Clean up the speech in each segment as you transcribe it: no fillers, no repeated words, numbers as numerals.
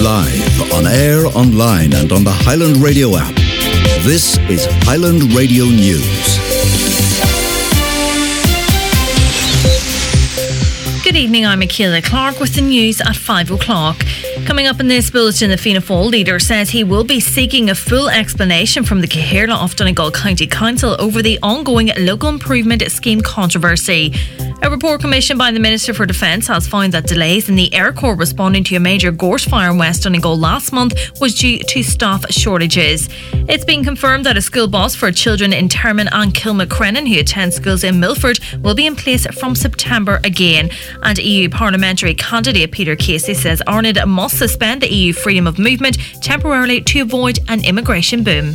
Live, on air, online and on the Highland Radio app. This is Highland Radio News. Good evening, I'm Michaela Clark with the news at 5 o'clock. Coming up in this bulletin, the Fianna Fáil leader says he will be seeking a full explanation from the Cathaoirleach of Donegal County Council over the ongoing local improvement scheme controversy. A report commissioned by the Minister for Defence has found that delays in the Air Corps responding to a major gorse fire in West Donegal last month was due to staff shortages. It's been confirmed that a school bus for children in Termon and Kilmacrennan who attend schools in Milford will be in place from September again. And EU parliamentary candidate Peter Casey says Ireland must suspend the EU freedom of movement temporarily to avoid an immigration boom.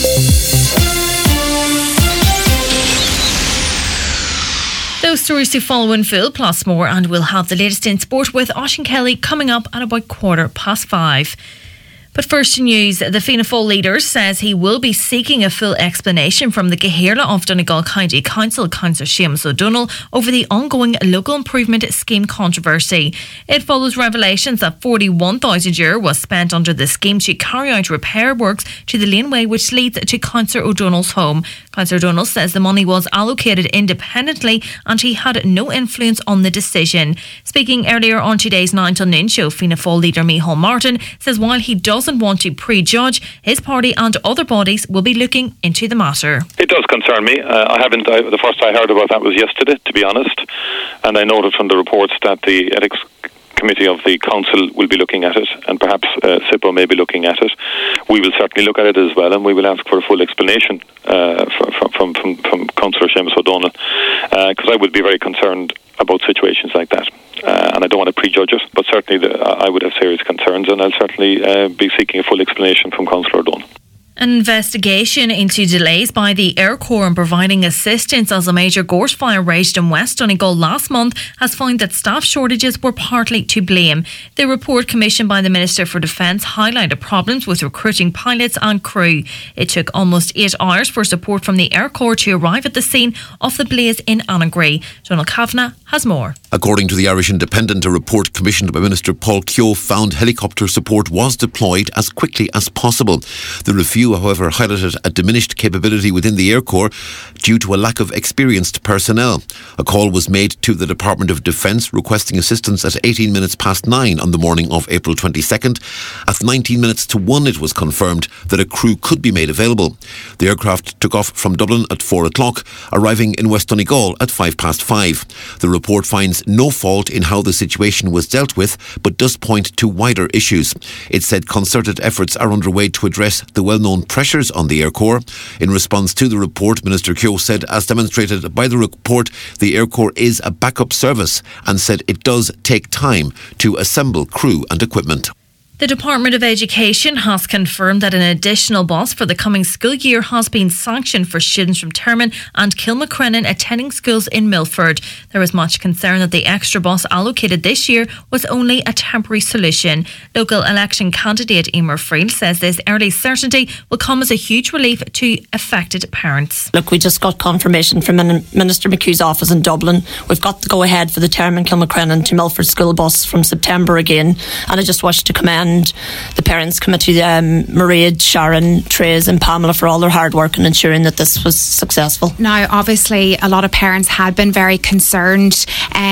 Those stories to follow in full, plus more, and we'll have the latest in sport with Oisín Kelly coming up at about 5:15. But first to news, the Fianna Fáil leader says he will be seeking a full explanation from the Cathaoirleach of Donegal County Council, Councillor Seamus O'Donnell, over the ongoing local improvement scheme controversy. It follows revelations that €41,000 was spent under the scheme to carry out repair works to the laneway which leads to Councillor O'Donnell's home. Councillor O'Donnell says the money was allocated independently and he had no influence on the decision. Speaking earlier on today's 9 till noon show, Fianna Fáil leader Micheál Martin says while he doesn't want to prejudge, his party and other bodies will be looking into the matter. It does concern me. The first I heard about that was yesterday, to be honest, and I noted from the reports that the ethics committee of the council will be looking at it, and perhaps SIPO may be looking at it. We will certainly look at it as well, and we will ask for a full explanation from Councillor Seamus O'Donnell, because I would be very concerned about situations like that. And I don't want to prejudge it, but certainly I would have serious concerns, and I'll certainly be seeking a full explanation from Councillor O'Donnell. An investigation into delays by the Air Corps in providing assistance as a major gorse fire raged in West Donegal last month has found that staff shortages were partly to blame. The report commissioned by the Minister for Defence highlighted problems with recruiting pilots and crew. It took almost 8 hours for support from the Air Corps to arrive at the scene of the blaze in Annagry. Donald Kavanagh has more. According to the Irish Independent, a report commissioned by Minister Paul Keogh found helicopter support was deployed as quickly as possible. The review, however, highlighted a diminished capability within the Air Corps due to a lack of experienced personnel. A call was made to the Department of Defence requesting assistance at 18 minutes past 9 on the morning of April 22nd. At 19 minutes to 1 it was confirmed that a crew could be made available. The aircraft took off from Dublin at 4 o'clock, arriving in West Donegal at 5:05. The report finds no fault in how the situation was dealt with, but does point to wider issues. It said concerted efforts are underway to address the well-known pressures on the Air Corps. In response to the report, Minister Keogh said, as demonstrated by the report, the Air Corps is a backup service, and said it does take time to assemble crew and equipment. The Department of Education has confirmed that an additional bus for the coming school year has been sanctioned for students from Termon and Kilmacrennan attending schools in Milford. There is much concern that the extra bus allocated this year was only a temporary solution. Local election candidate Emer Friel says this early certainty will come as a huge relief to affected parents. Look, we just got confirmation from Minister McHugh's office in Dublin. We've got the go-ahead for the Termon Kilmacrennan to Milford school bus from September again, and I just wish to commend the Parents Committee, Mairead, Sharon, Therese and Pamela for all their hard work in ensuring that this was successful. Now, obviously, a lot of parents had been very concerned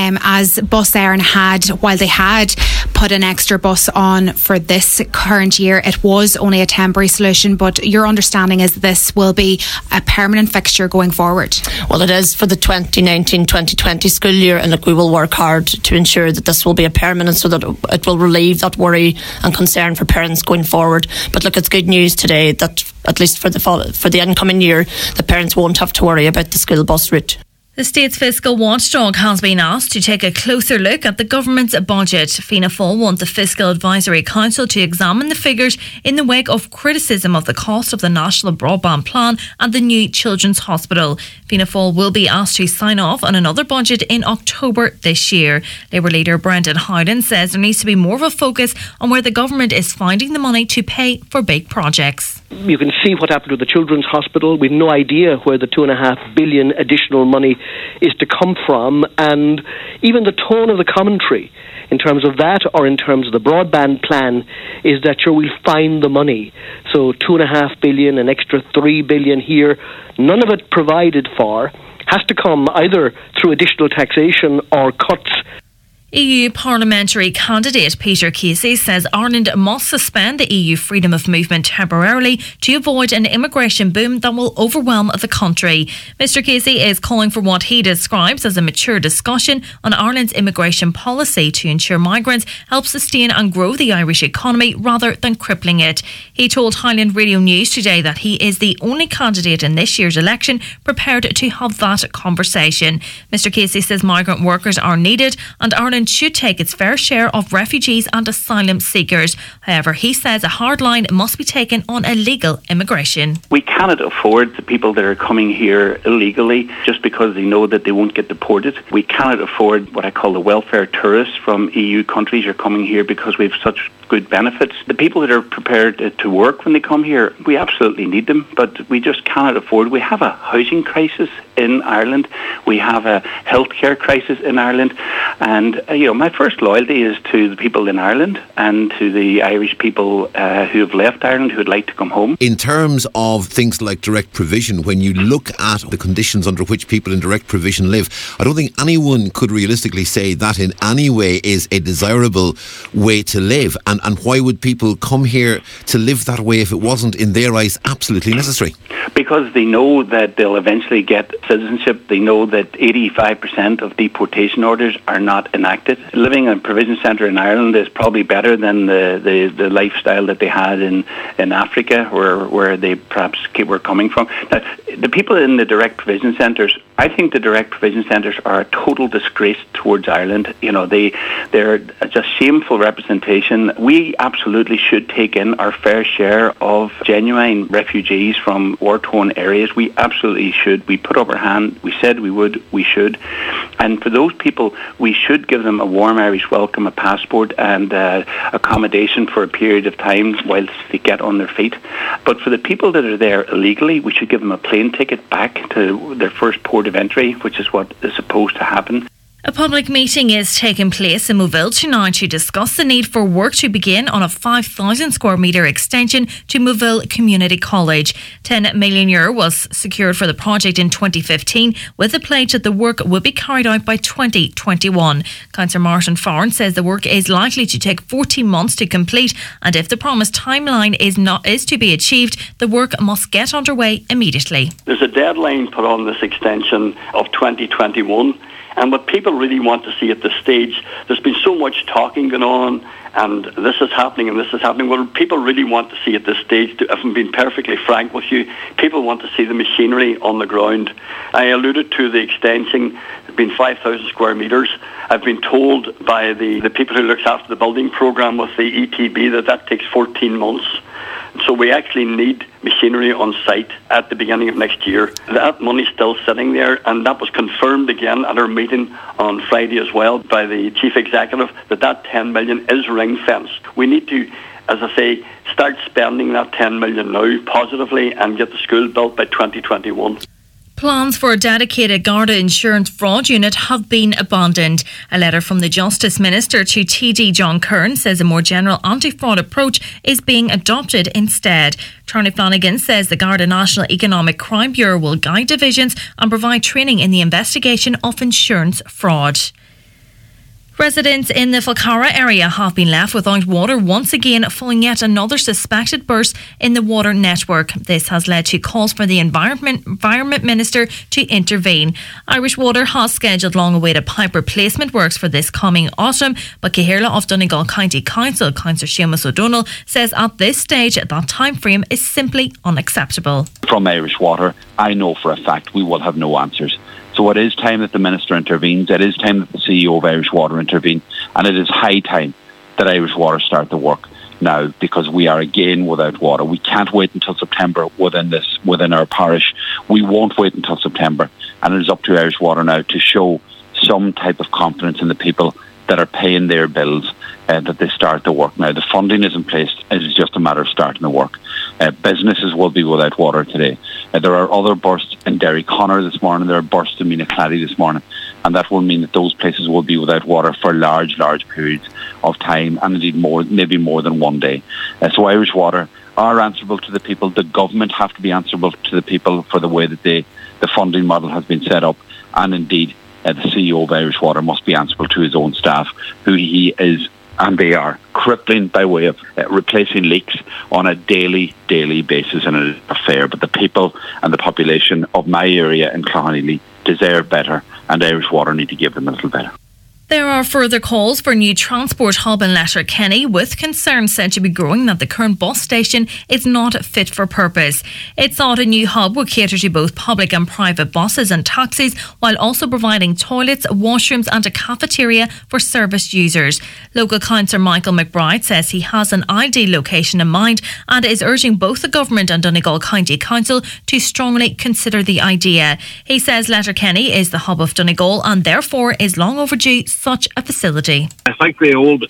as Bus Éireann had, while they had put an extra bus on for this current year, it was only a temporary solution, but your understanding is this will be a permanent fixture going forward? Well, it is for the 2019-2020 school year, and look, we will work hard to ensure that this will be a permanent, so that it will relieve that worry and concern for parents going forward. But look, it's good news today that at least for the incoming year, the parents won't have to worry about the school bus route. The state's fiscal watchdog has been asked to take a closer look at the government's budget. Fianna Fáil want the Fiscal Advisory Council to examine the figures in the wake of criticism of the cost of the National Broadband Plan and the new Children's Hospital. Fianna Fáil will be asked to sign off on another budget in October this year. Labour leader Brendan Howden says there needs to be more of a focus on where the government is finding the money to pay for big projects. You can see what happened with the Children's Hospital. We've no idea where the $2.5 billion additional money is to come from, and even the tone of the commentary in terms of that or in terms of the broadband plan, is that sure, we'll find the money. So 2.5 billion, an extra 3 billion here, none of it provided for, has to come either through additional taxation or cuts. EU parliamentary candidate Peter Casey says Ireland must suspend the EU freedom of movement temporarily to avoid an immigration boom that will overwhelm the country. Mr Casey is calling for what he describes as a mature discussion on Ireland's immigration policy to ensure migrants help sustain and grow the Irish economy rather than crippling it. He told Highland Radio News today that he is the only candidate in this year's election prepared to have that conversation. Mr Casey says migrant workers are needed and Ireland should take its fair share of refugees and asylum seekers. However, he says a hard line must be taken on illegal immigration. We cannot afford the people that are coming here illegally just because they know that they won't get deported. We cannot afford what I call the welfare tourists from EU countries who are coming here because we have such good benefits. The people that are prepared to work when they come here, we absolutely need them, but we just cannot afford. We have a housing crisis in Ireland. We have a healthcare crisis in Ireland. And, my first loyalty is to the people in Ireland and to the Irish people who have left Ireland who would like to come home. In terms of things like direct provision, when you look at the conditions under which people in direct provision live, I don't think anyone could realistically say that in any way is a desirable way to live. And why would people come here to live that way if it wasn't, in their eyes, absolutely necessary? Because they know that they'll eventually get citizenship. They know that 85% of deportation orders are not enacted. Living in a provision centre in Ireland is probably better than the lifestyle that they had in Africa, where they perhaps were coming from. Now, the people in the direct provision centres, I think the direct provision centres are a total disgrace towards Ireland. They're just shameful representation. We absolutely should take in our fair share of genuine refugees from war-torn areas. We absolutely should. We put up our hand. We said we would. We should. And for those people, we should give them a warm Irish welcome, a passport and accommodation for a period of time whilst they get on their feet. But for the people that are there illegally, we should give them a plane ticket back to their first port of entry, which is what is supposed to happen. A public meeting is taking place in Moville tonight to discuss the need for work to begin on a 5,000 square metre extension to Moville Community College. €10 million was secured for the project in 2015 with the pledge that the work will be carried out by 2021. Councillor Martin Farn says the work is likely to take 14 months to complete, and if the promised timeline is to be achieved, the work must get underway immediately. There's a deadline put on this extension of 2021. And what people really want to see at this stage, there's been so much talking going on, and this is happening and this is happening. What people really want to see at this stage, if I'm being perfectly frank with you, people want to see the machinery on the ground. I alluded to the extension, it's been 5,000 square metres. I've been told by the people who looks after the building programme with the ETB that takes 14 months. So we actually need machinery on site at the beginning of next year. That money's still sitting there, and that was confirmed again at our meeting on Friday as well by the Chief Executive, that 10 million is ring-fenced. We need to, as I say, start spending that 10 million now positively and get the school built by 2021. Plans for a dedicated Garda insurance fraud unit have been abandoned. A letter from the Justice Minister to TD John Kern says a more general anti-fraud approach is being adopted instead. Charlie Flanagan says the Garda National Economic Crime Bureau will guide divisions and provide training in the investigation of insurance fraud. Residents in the Falcarra area have been left without water once again following yet another suspected burst in the water network. This has led to calls for the Environment Minister to intervene. Irish Water has scheduled long-awaited pipe replacement works for this coming autumn, but Cahirla of Donegal County Council, Councillor Seamus O'Donnell, says at this stage that time frame is simply unacceptable. From Irish Water, I know for a fact we will have no answers. So it is time that the Minister intervenes, it is time that the CEO of Irish Water intervene, and it is high time that Irish Water start the work now, because we are again without water. We can't wait until September within our parish. We won't wait until September, and it is up to Irish Water now to show some type of confidence in the people that are paying their bills, that they start the work now. The funding is in place, it is just a matter of starting the work. Businesses will be without water today. There are other bursts in Derry Connor this morning, there are bursts in Mina Clady this morning. and that will mean that those places will be without water for large periods of time, and indeed maybe more than one day. So Irish Water are answerable to the people. The government have to be answerable to the people for the way that the funding model has been set up, and indeed the CEO of Irish Water must be answerable to his own staff, who he is, and they are crippling by way of replacing leaks on a daily basis, and it is not fair. But the people and the population of my area in Cloughanneely deserve better, and Irish Water need to give them a little better. There are further calls for a new transport hub in Letterkenny, with concerns said to be growing that the current bus station is not fit for purpose. It's thought a new hub would cater to both public and private buses and taxis, while also providing toilets, washrooms and a cafeteria for service users. Local councillor Michael McBride says he has an ideal location in mind and is urging both the government and Donegal County Council to strongly consider the idea. He says Letterkenny is the hub of Donegal and therefore is long overdue such a facility. I think the old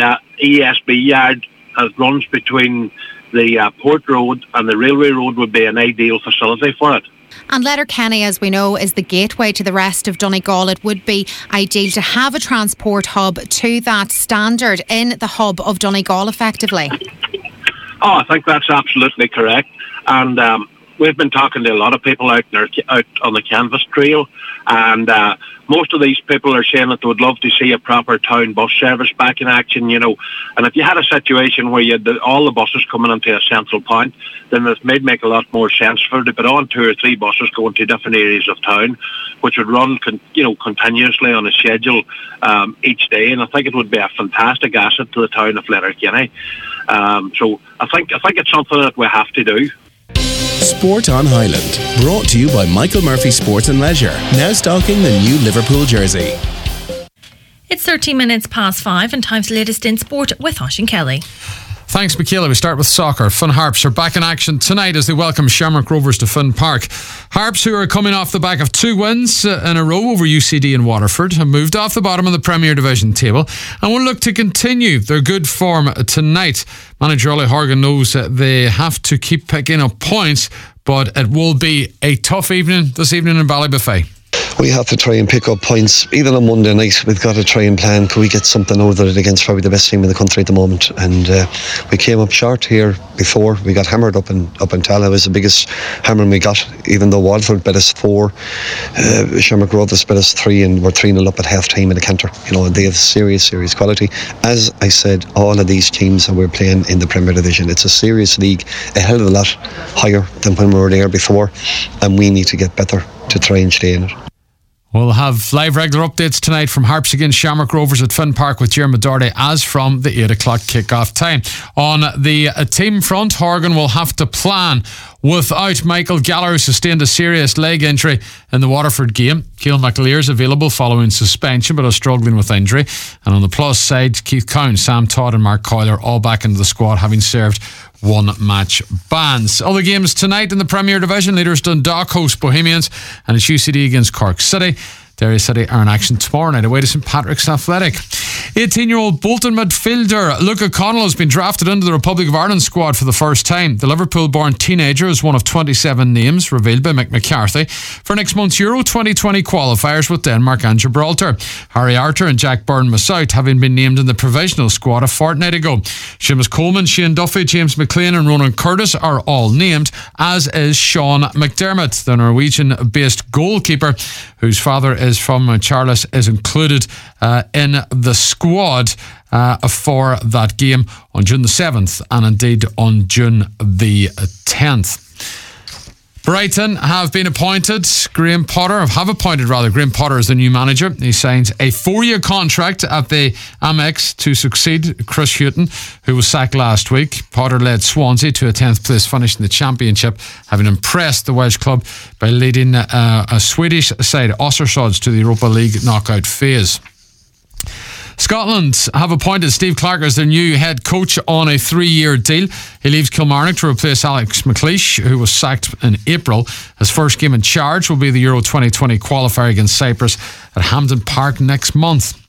ESB yard that runs between the Port Road and the Railway Road would be an ideal facility for it. And Letterkenny, as we know, is the gateway to the rest of Donegal. It would be ideal to have a transport hub to that standard in the hub of Donegal, effectively. Oh, I think that's absolutely correct. And we've been talking to a lot of people out on the Canvas Trail, and most of these people are saying that they would love to see a proper town bus service back in action, you know. And if you had a situation where you had all the buses coming into a central point, then it may make a lot more sense for to put on 2 or 3 buses going to different areas of town, which would run continuously on a schedule each day. And I think it would be a fantastic asset to the town of Letterkenny. So I think it's something that we have to do. Sport on Highland, brought to you by Michael Murphy Sports and Leisure, now stocking the new Liverpool jersey. It's 13 minutes past 5 and time's latest in sport with Oisín Kelly. Thanks, Michaela. We start with soccer. Finn Harps are back in action tonight as they welcome Shamrock Rovers to Finn Park. Harps, who are coming off the back of 2 wins in a row over UCD and Waterford, have moved off the bottom of the Premier Division table and will look to continue their good form tonight. Manager Ollie Horgan knows that they have to keep picking up points, but it will be a tough evening this evening in Ballybuffet. We have to try and pick up points even on Monday night. We've got to try and plan, could we get something out of it against probably the best team in the country at the moment. And we came up short here before. We got hammered up in Tala. It was the biggest hammering we got, even though Waterford bet us 4, Shamrock Rovers bet us 3, and we're 3-0 up at half time in the Cantor. You know, they have serious quality. As I said, all of these teams that we're playing in the Premier Division, it's a serious league, a hell of a lot higher than when we were there before, and we need to get better to try and stay in it. We'll have live regular updates tonight from Harps against Shamrock Rovers at Finn Park with Jeremy Doherty as from the 8 o'clock kick-off time. On the team front, Horgan will have to plan without Michael Gallagher, who sustained a serious leg injury in the Waterford game. Keelan McAleer is available following suspension but is struggling with injury. And on the plus side, Keith Cowan, Sam Todd and Mark Coyle are all back into the squad, having served 1-match bans. Other games tonight in the Premier Division: leaders Dundalk host Bohemians, and it's UCD against Cork City. Derry City are in action tomorrow night away to St Patrick's Athletic. 18-year-old Bolton midfielder Luca Connell has been drafted into the Republic of Ireland squad for the first time. The Liverpool-born teenager is one of 27 names revealed by Mick McCarthy for next month's Euro 2020 qualifiers with Denmark and Gibraltar. Harry Arter and Jack Byrne-Massout having been named in the provisional squad a fortnight ago. Seamus Coleman, Shane Duffy, James McLean and Ronan Curtis are all named, as is Sean McDermott, the Norwegian-based goalkeeper whose father is from Charles, is included in the squad for that game on June the 7th and indeed on June the 10th. Brighton have appointed Graham Potter as the new manager. He signs a 4-year contract at the Amex to succeed Chris Hughton, who was sacked last week. Potter led Swansea to a 10th place finish in the Championship, having impressed the Welsh club by leading a Swedish side, Östersunds, to the Europa League knockout phase. Scotland have appointed Steve Clarke as their new head coach on a 3-year deal. He leaves Kilmarnock to replace Alex McLeish, who was sacked in April. His first game in charge will be the Euro 2020 qualifier against Cyprus at Hampden Park next month.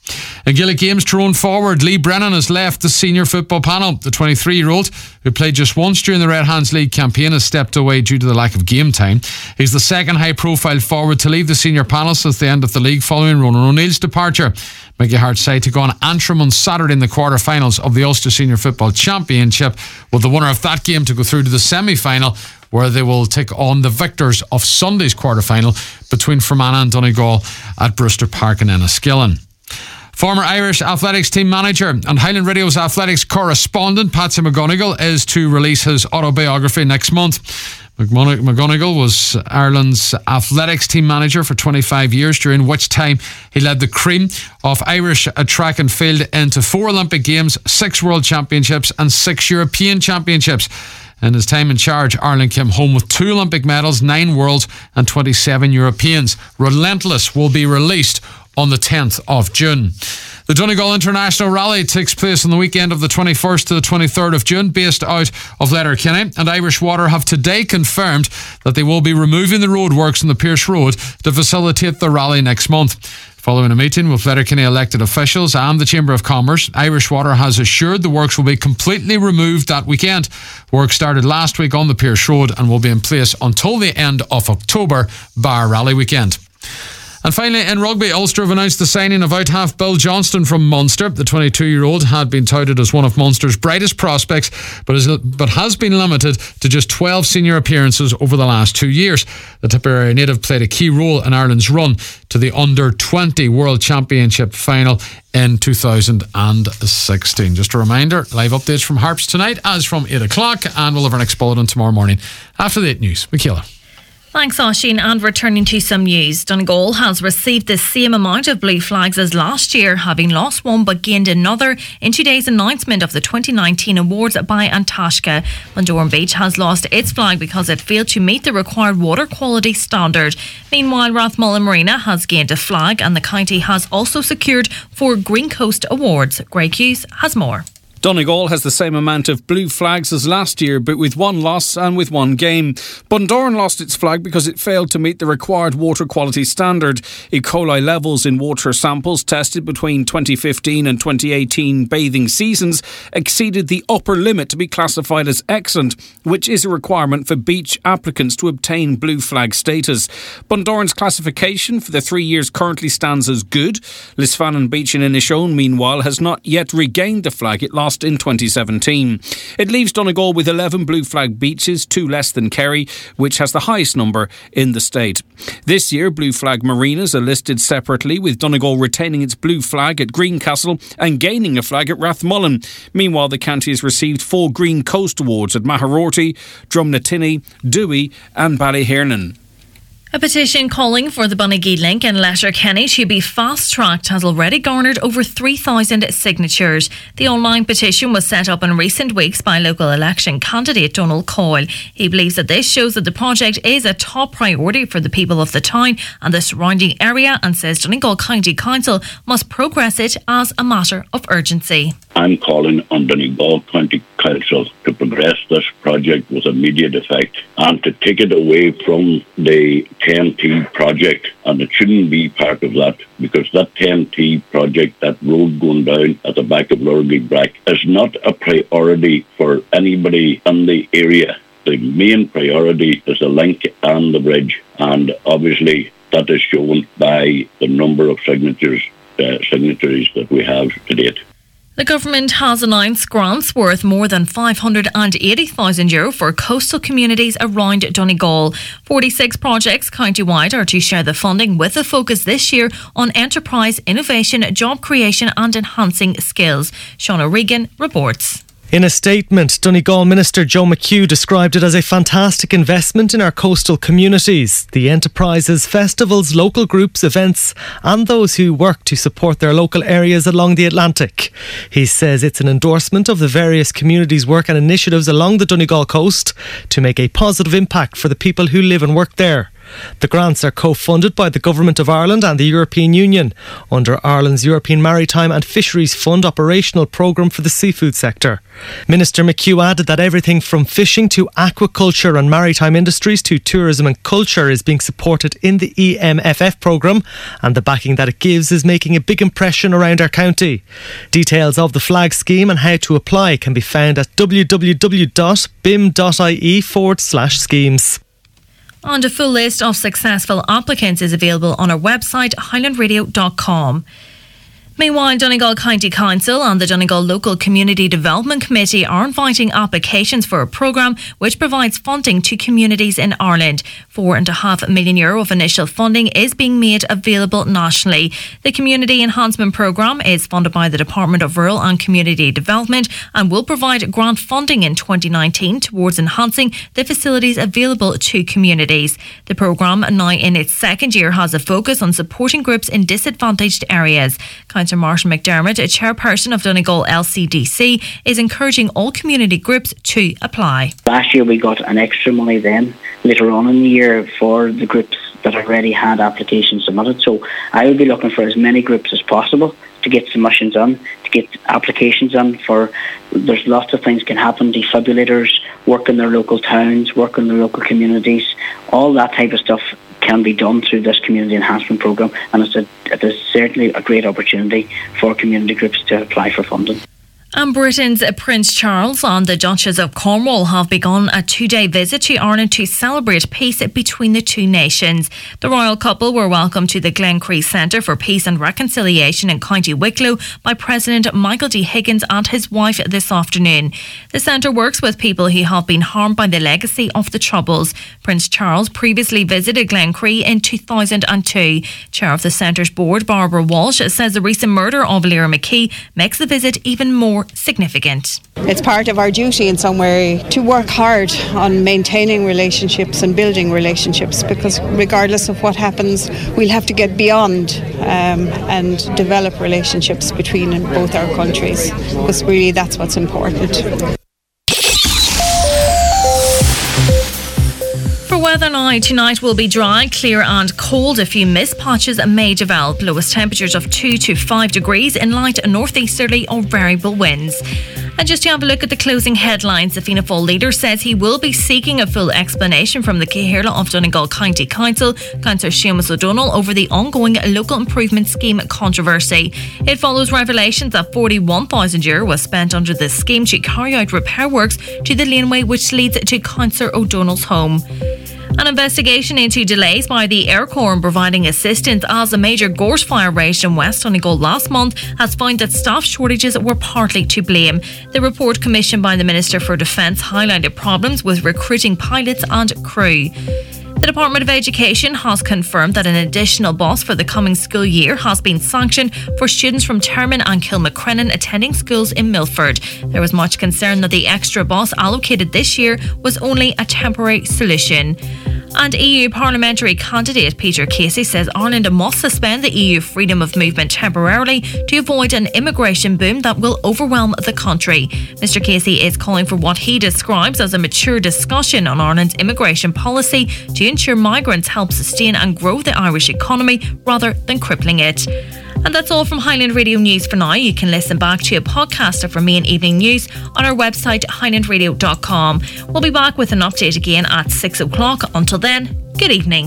In Gaelic Games Tyrone forward Lee Brennan has left the senior football panel. The 23-year-old, who played just once during the Red Hands League campaign, has stepped away due to the lack of game time. He's the second high-profile forward to leave the senior panel since the end of the league following Ronan O'Neill's departure. Mickey Hart's side to go on Antrim on Saturday in the quarter-finals of the Ulster Senior Football Championship, with the winner of that game to go through to the semi-final, where they will take on the victors of Sunday's quarter-final between Fermanagh and Donegal at Brewster Park in Enniskillen. Former Irish athletics team manager and Highland Radio's athletics correspondent Patsy McGonigal is to release his autobiography next month. McGonigal was Ireland's athletics team manager for 25 years, during which time he led the cream of Irish track and field into 4 Olympic Games, 6 World Championships and 6 European Championships. In his time in charge, Ireland came home with 2 Olympic medals, 9 Worlds and 27 Europeans. Relentless will be released on the 10th of June. The Donegal International Rally takes place on the weekend of the 21st to the 23rd of June, based out of Letterkenny, and Irish Water have today confirmed that they will be removing the roadworks on the Pierce Road to facilitate the rally next month. Following a meeting with Letterkenny elected officials and the Chamber of Commerce, Irish Water has assured the works will be completely removed that weekend. Work started last week on the Pierce Road and will be in place until the end of October, bar rally weekend. And finally, in rugby, Ulster have announced the signing of out-half Bill Johnston from Munster. The 22-year-old had been touted as one of Munster's brightest prospects, but has been limited to just 12 senior appearances over the last 2 years. The Tipperary native played a key role in Ireland's run to the Under-20 World Championship final in 2016. Just a reminder, live updates from Harps tonight as from 8 o'clock, and we'll have our next bulletin tomorrow morning after the 8 news. Michaela. Thanks, Oisín. And returning to some news, Donegal has received the same amount of blue flags as last year, having lost one but gained another in today's announcement of the 2019 awards by Antashka. Bundoran Beach has lost its flag because it failed to meet the required water quality standard. Meanwhile, Rathmullen Marina has gained a flag, and the county has also secured 4 Green Coast awards. Greg Hughes has more. Donegal has the same amount of blue flags as last year, but with 1 loss and with 1 game. Bundoran lost its flag because it failed to meet the required water quality standard. E. coli levels in water samples tested between 2015 and 2018 bathing seasons exceeded the upper limit to be classified as excellent, which is a requirement for beach applicants to obtain blue flag status. Bundoran's classification for the 3 years currently stands as good. Lisfannon Beach in Inishowen, meanwhile, has not yet regained the flag it lost in 2017. It leaves Donegal with 11 blue flag beaches, 2 less than Kerry, which has the highest number in the state. This year, blue flag marinas are listed separately, with Donegal retaining its blue flag at Greencastle and gaining a flag at Rathmullen. Meanwhile, the county has received 4 Green Coast awards at Maharorty, Drumnattinny, Dewey and Ballyhiernan. A petition calling for the Bunagee Link in Letterkenny to be fast-tracked has already garnered over 3,000 signatures. The online petition was set up in recent weeks by local election candidate Donald Coyle. He believes that this shows that the project is a top priority for the people of the town and the surrounding area, and says Donegal County Council must progress it as a matter of urgency. I'm calling on Donegal County Council to progress this project with immediate effect and to take it away from the 10T project, and it shouldn't be part of that, because that 10T project, that road going down at the back of Lurgy-Brack, is not a priority for anybody in the area. The main priority is the link and the bridge, and obviously that is shown by the number of signatories that we have to date. The government has announced grants worth more than €580,000 for coastal communities around Donegal. 46 projects county-wide are to share the funding, with a focus this year on enterprise, innovation, job creation and enhancing skills. Shauna Regan reports. In a statement, Donegal Minister Joe McHugh described it as a fantastic investment in our coastal communities. The enterprises, festivals, local groups, events and those who work to support their local areas along the Atlantic. He says it's an endorsement of the various communities' work and initiatives along the Donegal coast to make a positive impact for the people who live and work there. The grants are co-funded by the Government of Ireland and the European Union under Ireland's European Maritime and Fisheries Fund operational programme for the seafood sector. Minister McHugh added that everything from fishing to aquaculture and maritime industries to tourism and culture is being supported in the EMFF programme, and the backing that it gives is making a big impression around our county. Details of the flag scheme and how to apply can be found at www.bim.ie/schemes. And a full list of successful applicants is available on our website highlandradio.com. Meanwhile, Donegal County Council and the Donegal Local Community Development Committee are inviting applications for a programme which provides funding to communities in Ireland. €4.5 million of initial funding is being made available nationally. The Community Enhancement Programme is funded by the Department of Rural and Community Development and will provide grant funding in 2019 towards enhancing the facilities available to communities. The programme, now in its second year, has a focus on supporting groups in disadvantaged areas. Councillor Martin McDermott, a chairperson of Donegal LCDC, is encouraging all community groups to apply. Last year we got an extra money then, later on in the year, for the groups that already had applications submitted. So I would be looking for as many groups as possible to get submissions on, to get applications on. There's lots of things can happen, defibrillators, work in their local towns, work in their local communities, all that type of stuff can be done through this community enhancement programme, and it is certainly a great opportunity for community groups to apply for funding. And Britain's Prince Charles and the Duchess of Cornwall have begun a 2-day visit to Ireland to celebrate peace between the two nations. The royal couple were welcomed to the Glencree Centre for Peace and Reconciliation in County Wicklow by President Michael D. Higgins and his wife this afternoon. The centre works with people who have been harmed by the legacy of the Troubles. Prince Charles previously visited Glencree in 2002. Chair of the centre's board, Barbara Walsh, says the recent murder of Lyra McKee makes the visit even more significant. It's part of our duty in some way to work hard on maintaining relationships and building relationships, because regardless of what happens, we'll have to get beyond and develop relationships between both our countries, because really that's what's important. Weather now tonight will be dry, clear and cold. A few mist patches may develop. Lowest temperatures of 2 to 5 degrees in light northeasterly or variable winds. And just to have a look at the closing headlines, the Fianna Fáil leader says he will be seeking a full explanation from the Cathaoirleach of Donegal County Council, Councillor Seamus O'Donnell, over the ongoing local improvement scheme controversy. It follows revelations that €41,000 was spent under the scheme to carry out repair works to the laneway which leads to Councillor O'Donnell's home. An investigation into delays by the Air Corps in providing assistance as a major gorse fire raged in West Donegal last month has found that staff shortages were partly to blame. The report commissioned by the Minister for Defence highlighted problems with recruiting pilots and crew. The Department of Education has confirmed that an additional bus for the coming school year has been sanctioned for students from Termon and Kilmacrennan attending schools in Milford. There was much concern that the extra bus allocated this year was only a temporary solution. And EU parliamentary candidate Peter Casey says Ireland must suspend the EU freedom of movement temporarily to avoid an immigration boom that will overwhelm the country. Mr Casey is calling for what he describes as a mature discussion on Ireland's immigration policy to ensure migrants help sustain and grow the Irish economy rather than crippling it. And that's all from Highland Radio News for now. You can listen back to a podcast of our main evening news on our website highlandradio.com. We'll be back with an update again at 6 o'clock. Until then, good evening.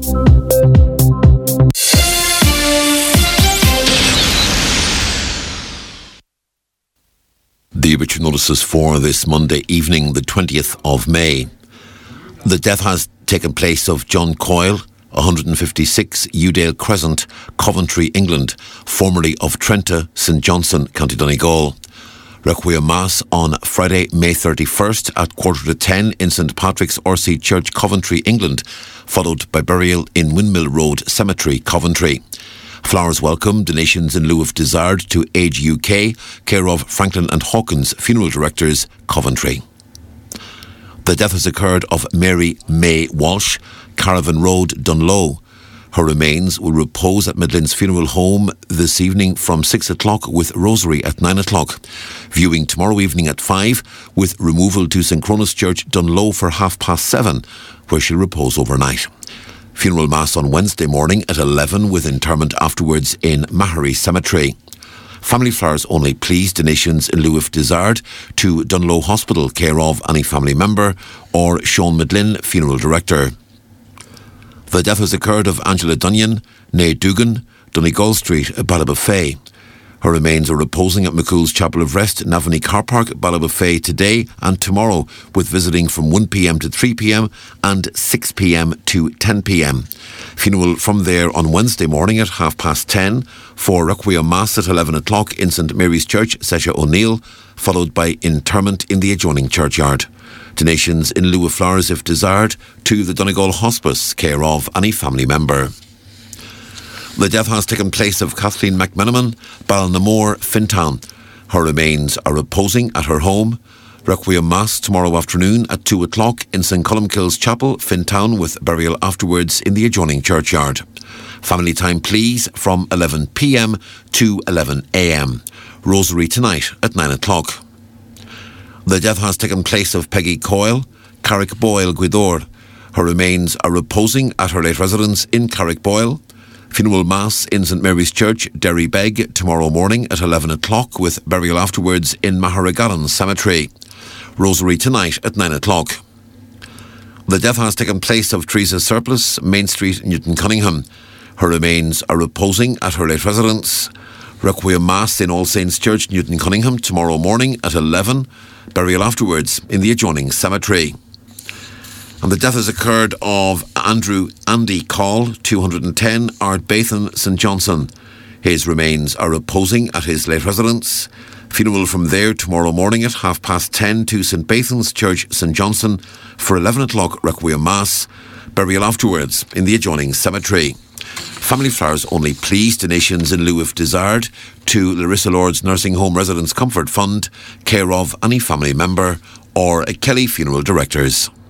The obituary notices for this Monday evening, the 20th of May. The death has taken place of John Coyle, 156 Udale Crescent, Coventry, England, formerly of Trenta, St Johnson, County Donegal. Requiem Mass on Friday, May 31st at 9:45 in St Patrick's RC Church, Coventry, England, followed by burial in Windmill Road Cemetery, Coventry. Flowers welcome, donations in lieu of desired to Age UK, care of Franklin and Hawkins Funeral Directors, Coventry. The death has occurred of Mary May Walsh, Caravan Road, Dunlow. Her remains will repose at Midlands Funeral Home this evening from 6 o'clock with Rosary at 9 o'clock. Viewing tomorrow evening at 5 with removal to St Cronus Church, Dunlow for 7:30, where she'll repose overnight. Funeral Mass on Wednesday morning at 11 with interment afterwards in Mahary Cemetery. Family flowers only, please. Donations in lieu if desired to Dunlow Hospital, care of any family member, or Sean Midlin, funeral director. The death has occurred of Angela Dunyan, née Dugan, Donegal Street, Ballybofey. Her remains are reposing at McCool's Chapel of Rest, Navanny Car Park, Ballybofey today and tomorrow, with visiting from 1 p.m. to 3 p.m. and 6 p.m. to 10 p.m. Funeral from there on Wednesday morning at 10:30 for Requiem Mass at 11 o'clock in St Mary's Church, Sesha O'Neill, followed by interment in the adjoining churchyard. Donations in lieu of flowers if desired to the Donegal Hospice, care of any family member. The death has taken place of Kathleen McMenamin, Ballinamore, Fintown. Her remains are reposing at her home. Requiem Mass tomorrow afternoon at 2 o'clock in St Columkille's Chapel, Fintown, with burial afterwards in the adjoining churchyard. Family time, please, from 11 p.m. to 11 a.m. Rosary tonight at 9 o'clock. The death has taken place of Peggy Coyle, Carrickboyle, Gweedore. Her remains are reposing at her late residence in Carrickboyle. Funeral Mass in St Mary's Church, Derrybeg, tomorrow morning at 11 o'clock with burial afterwards in Maharagallan Cemetery. Rosary tonight at 9 o'clock. The death has taken place of Teresa Surplus, Main Street, Newton Cunningham. Her remains are reposing at her late residence. Requiem Mass in All Saints Church, Newton Cunningham, tomorrow morning at 11. Burial afterwards in the adjoining cemetery. And the death has occurred of Andrew Andy Call, 210, Ardbathan, St Johnson. His remains are reposing at his late residence. Funeral from there tomorrow morning at 10:30 to St Bathan's Church, St Johnson, for 11 o'clock Requiem Mass. Burial afterwards in the adjoining cemetery. Family flowers only, please. Donations in lieu if desired to Larissa Lord's Nursing Home Residents Comfort Fund, care of any family member or Kelly Funeral Directors.